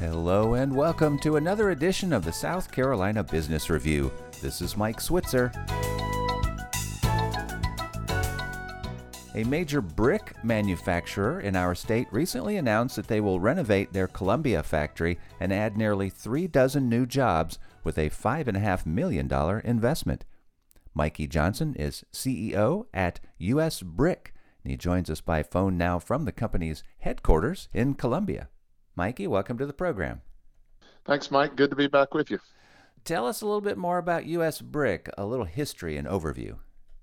Hello and welcome to another edition of the South Carolina Business Review. This is Mike Switzer. A major brick manufacturer in our state recently announced that they will renovate their Columbia factory and add nearly 36 new jobs with a $5.5 million investment. Mikey Johnson is CEO at U.S. Brick, and he joins us by phone now from the company's headquarters in Columbia. Mikey, welcome to the program. Thanks, Mike. Good to be back with you. Tell us a little bit more about U.S. Brick, a little history and overview.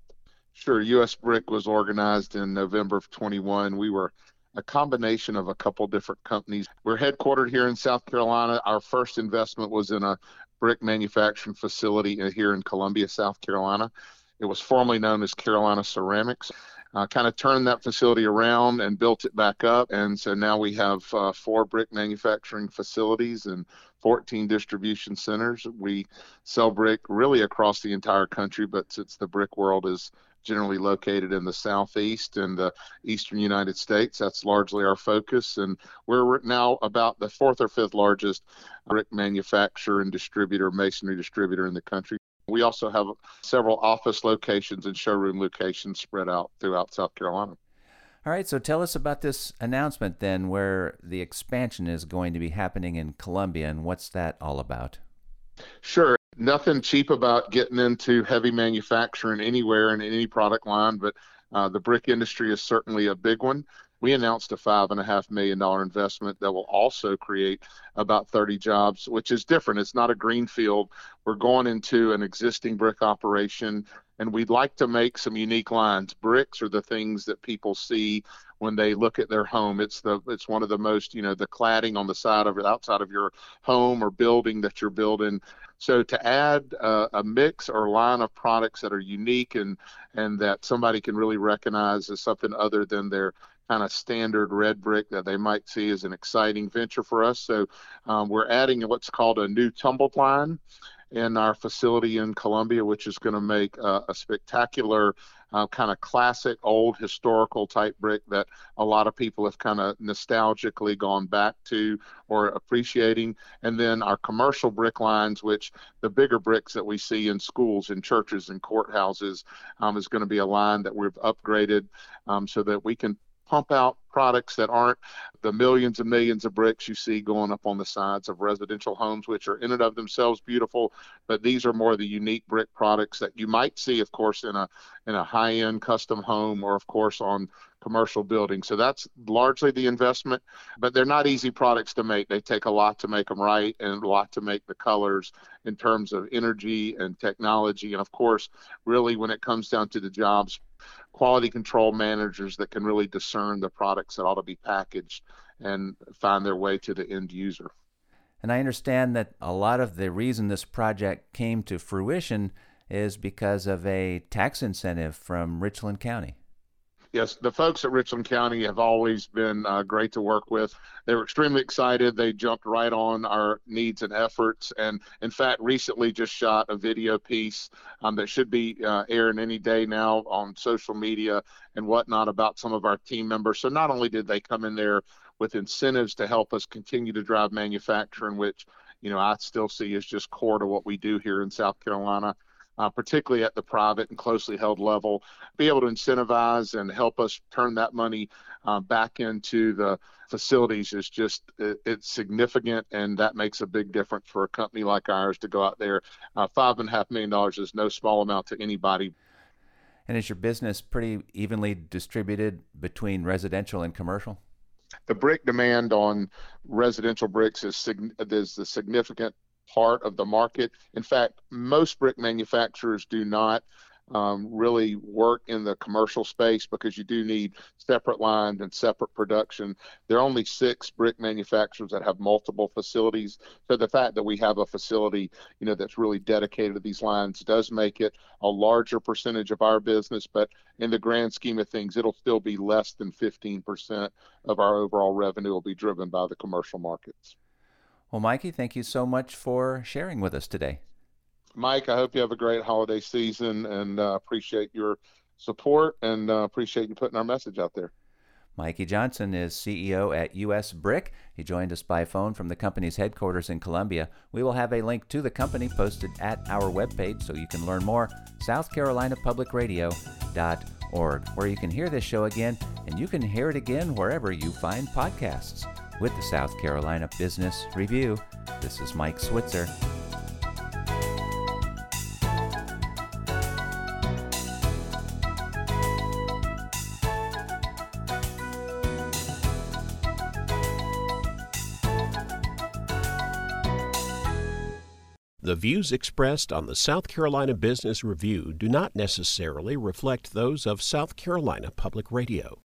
Sure. U.S. Brick was organized in November of 21. We were a combination of a couple different companies. We're headquartered here in South Carolina. Our first investment was in a brick manufacturing facility here in Columbia, South Carolina. It was formerly known as Carolina Ceramics. Kind of turned that facility around and built it back up. And so now we have 4 brick manufacturing facilities and 14 distribution centers. We sell brick really across the entire country, but since the brick world is generally located in the southeast and the eastern United States, that's largely our focus. And we're now about the 4th or 5th largest brick manufacturer and distributor, masonry distributor in the country. We also have several office locations and showroom locations spread out throughout South Carolina. All right, so tell us about this announcement then, where the expansion is going to be happening in Columbia, and what's that all about? Sure. Nothing cheap about getting into heavy manufacturing anywhere in any product line, but the brick industry is certainly a big one. We announced a $5.5 million investment that will also create about 30 jobs, which is different. It's not a greenfield. We're going into an existing brick operation, and we'd like to make some unique lines. Bricks are the things that people see when they look at their home. It's one of the most, the cladding on the outside of your home or building that you're building. So to add a mix or line of products that are unique and that somebody can really recognize as something other than their kind of standard red brick that they might see as an exciting venture for us. So we're adding what's called a new tumbled line in our facility in Columbia, which is going to make a spectacular kind of classic old historical type brick that a lot of people have kind of nostalgically gone back to or appreciating. And then our commercial brick lines, which the bigger bricks that we see in schools and churches and courthouses, is going to be a line that we've upgraded so that we can pump out products that aren't the millions and millions of bricks you see going up on the sides of residential homes, which are in and of themselves beautiful, but these are more the unique brick products that you might see, of course, in a high-end custom home or, of course, on commercial buildings. So that's largely the investment, but they're not easy products to make. They take a lot to make them right and a lot to make the colors in terms of energy and technology. And, of course, really when it comes down to the jobs, quality control managers that can really discern the products that ought to be packaged and find their way to the end user. And I understand that a lot of the reason this project came to fruition is because of a tax incentive from Richland County. Yes, the folks at Richland County have always been great to work with. They were extremely excited. They jumped right on our needs and efforts. And in fact, recently just shot a video piece that should be airing any day now on social media and whatnot about some of our team members. So not only did they come in there with incentives to help us continue to drive manufacturing, which, I still see as just core to what we do here in South Carolina, particularly at the private and closely held level, be able to incentivize and help us turn that money back into the facilities is just, it's significant, and that makes a big difference for a company like ours to go out there. $5.5 million is no small amount to anybody. And is your business pretty evenly distributed between residential and commercial? The brick demand on residential bricks is the significant part of the market. In fact, most brick manufacturers do not really work in the commercial space because you do need separate lines and separate production. There are only 6 brick manufacturers that have multiple facilities. So the fact that we have a facility, that's really dedicated to these lines does make it a larger percentage of our business. But in the grand scheme of things, it'll still be less than 15% of our overall revenue will be driven by the commercial markets. Well, Mikey, thank you so much for sharing with us today. Mike, I hope you have a great holiday season and appreciate your support and appreciate you putting our message out there. Mikey Johnson is CEO at US Brick. He joined us by phone from the company's headquarters in Columbia. We will have a link to the company posted at our webpage so you can learn more, southcarolinapublicradio.org, where you can hear this show again, and you can hear it again wherever you find podcasts. With the South Carolina Business Review, this is Mike Switzer. The views expressed on the South Carolina Business Review do not necessarily reflect those of South Carolina Public Radio.